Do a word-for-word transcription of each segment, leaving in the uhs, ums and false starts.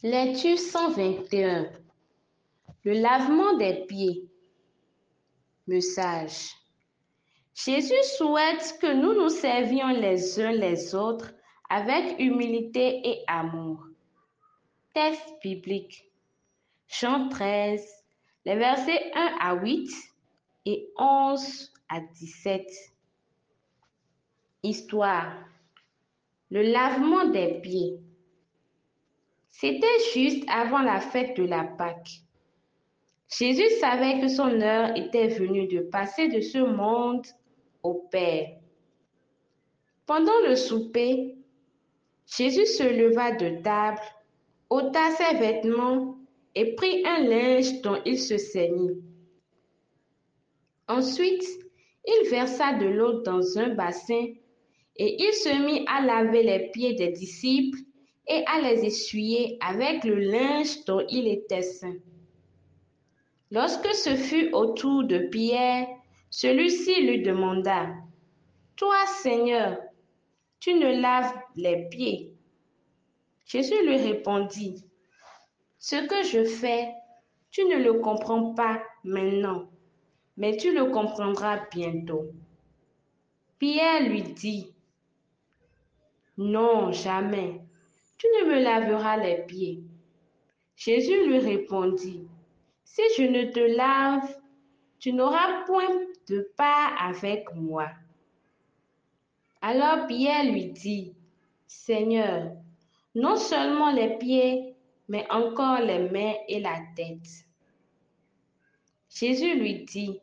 Lecture cent vingt et un. Le lavement des pieds. Message. Jésus souhaite que nous nous servions les uns les autres avec humilité et amour. Texte biblique. Jean treize, les versets un à huit et onze à dix-sept. Histoire. Le lavement des pieds. C'était juste avant la fête de la Pâque. Jésus savait que son heure était venue de passer de ce monde au Père. Pendant le souper, Jésus se leva de table, ôta ses vêtements et prit un linge dont il se ceignit. Ensuite, il versa de l'eau dans un bassin et il se mit à laver les pieds des disciples et à les essuyer avec le linge dont il était ceint. Lorsque ce fut au tour de Pierre, celui-ci lui demanda: « Toi, Seigneur, tu ne laves les pieds? » Jésus lui répondit: « Ce que je fais, tu ne le comprends pas maintenant, mais tu le comprendras bientôt. » Pierre lui dit: « Non, jamais, tu ne me laveras les pieds. » Jésus lui répondit: « Si je ne te lave, tu n'auras point de part avec moi. » Alors Pierre lui dit: « Seigneur, non seulement les pieds, mais encore les mains et la tête. » Jésus lui dit: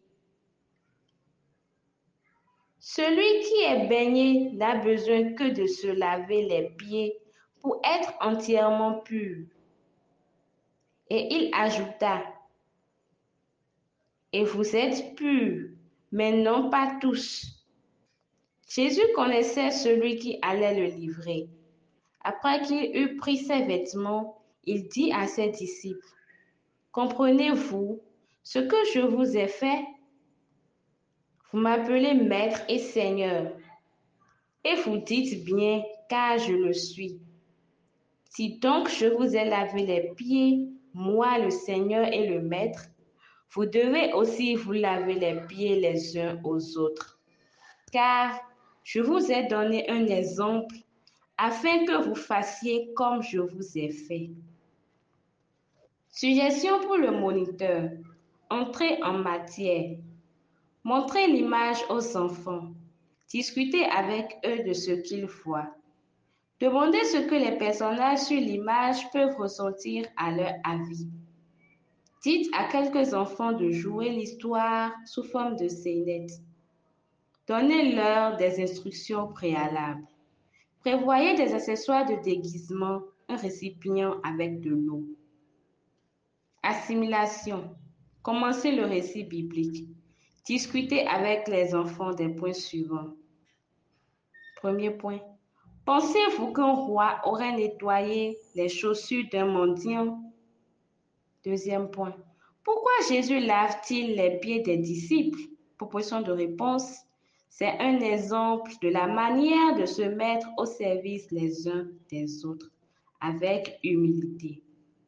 « Celui qui est baigné n'a besoin que de se laver les pieds pour être entièrement pur. » Et il ajouta: « Et vous êtes purs, mais non pas tous. » Jésus connaissait celui qui allait le livrer. Après qu'il eut pris ses vêtements, il dit à ses disciples: « Comprenez-vous ce que je vous ai fait? Vous m'appelez Maître et Seigneur, et vous dites bien, car je le suis. Si donc je vous ai lavé les pieds, moi le Seigneur et le Maître, vous devez aussi vous laver les pieds les uns aux autres. Car je vous ai donné un exemple afin que vous fassiez comme je vous ai fait. » Suggestion pour le moniteur. Entrez en matière. Montrez l'image aux enfants. Discutez avec eux de ce qu'ils voient. Demandez ce que les personnages sur l'image peuvent ressentir à leur avis. Dites à quelques enfants de jouer l'histoire sous forme de scénette. Donnez-leur des instructions préalables. Prévoyez des accessoires de déguisement, un récipient avec de l'eau. Assimilation. Commencez le récit biblique. Discutez avec les enfants des points suivants. Premier point. Pensez-vous qu'un roi aurait nettoyé les chaussures d'un mendiant? Deuxième point. Pourquoi Jésus lave-t-il les pieds des disciples? Proposition de réponse. C'est un exemple de la manière de se mettre au service les uns des autres avec humilité.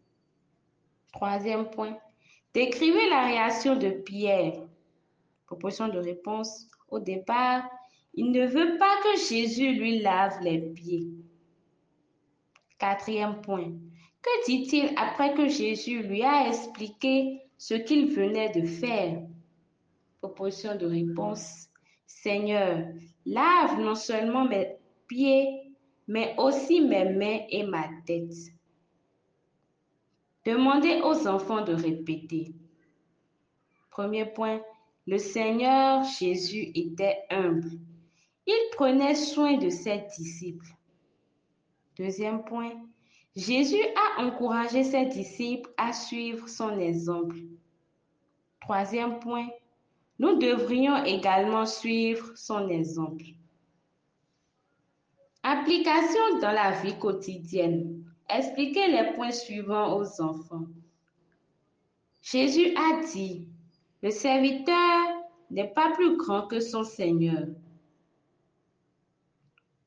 Troisième point. Décrivez la réaction de Pierre. Proposition de réponse. Au départ, il ne veut pas que Jésus lui lave les pieds. Quatrième point. Que dit-il après que Jésus lui a expliqué ce qu'il venait de faire? Proposition de réponse. Seigneur, lave non seulement mes pieds, mais aussi mes mains et ma tête. Demandez aux enfants de répéter. Premier point. Le Seigneur Jésus était humble. Il prenait soin de ses disciples. Deuxième point. Jésus a encouragé ses disciples à suivre son exemple. Troisième point. Nous devrions également suivre son exemple. Application dans la vie quotidienne. Expliquez les points suivants aux enfants. Jésus a dit: « Le serviteur n'est pas plus grand que son Seigneur. »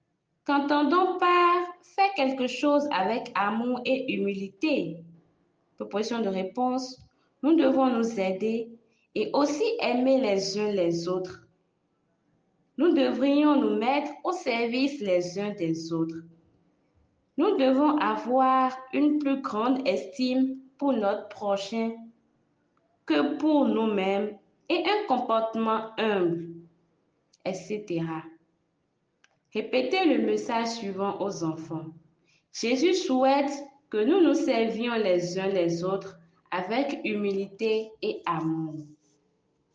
Qu'entendons par faire quelque chose avec amour et humilité. Proposition de réponse. Nous devons nous aider et aussi aimer les uns les autres. Nous devrions nous mettre au service les uns des autres. Nous devons avoir une plus grande estime pour notre prochain que pour nous-mêmes et un comportement humble, et cetera. Répétez le message suivant aux enfants. Jésus souhaite que nous nous servions les uns les autres avec humilité et amour.